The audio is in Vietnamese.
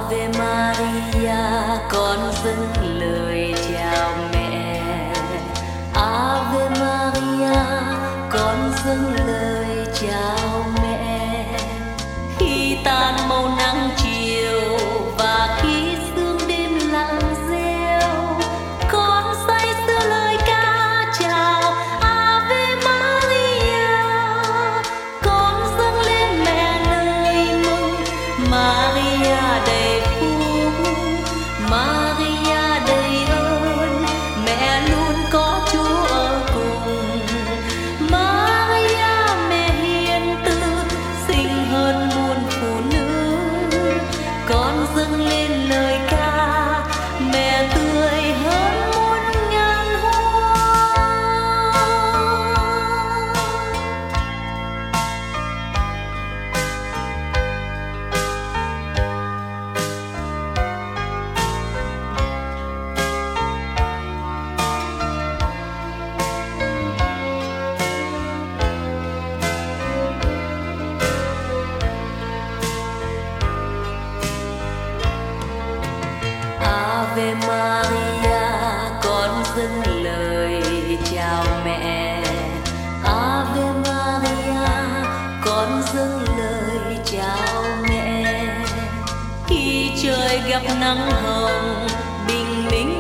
Ave Maria, con dâng lời chào mẹ. Ave Maria, con dâng lời chào mẹ. Khi tan màu nắng chiều và khi sương đêm lặng reo, con say sưa lời ca chào Ave Maria. Con dâng lên mẹ lời mừng Maria đầy phúc, Maria đầy ơn, mẹ luôn có Chúa ở cùng. Maria mẹ hiền từ, xinh hơn muôn phụ nữ. Con dâng lên lời ca, mẹ tươi hơn muôn ngàn hoa. Ave Maria, con dâng lời chào mẹ. Ave Maria, con dâng lời chào mẹ. Khi trời gặp nắng hồng, bình minh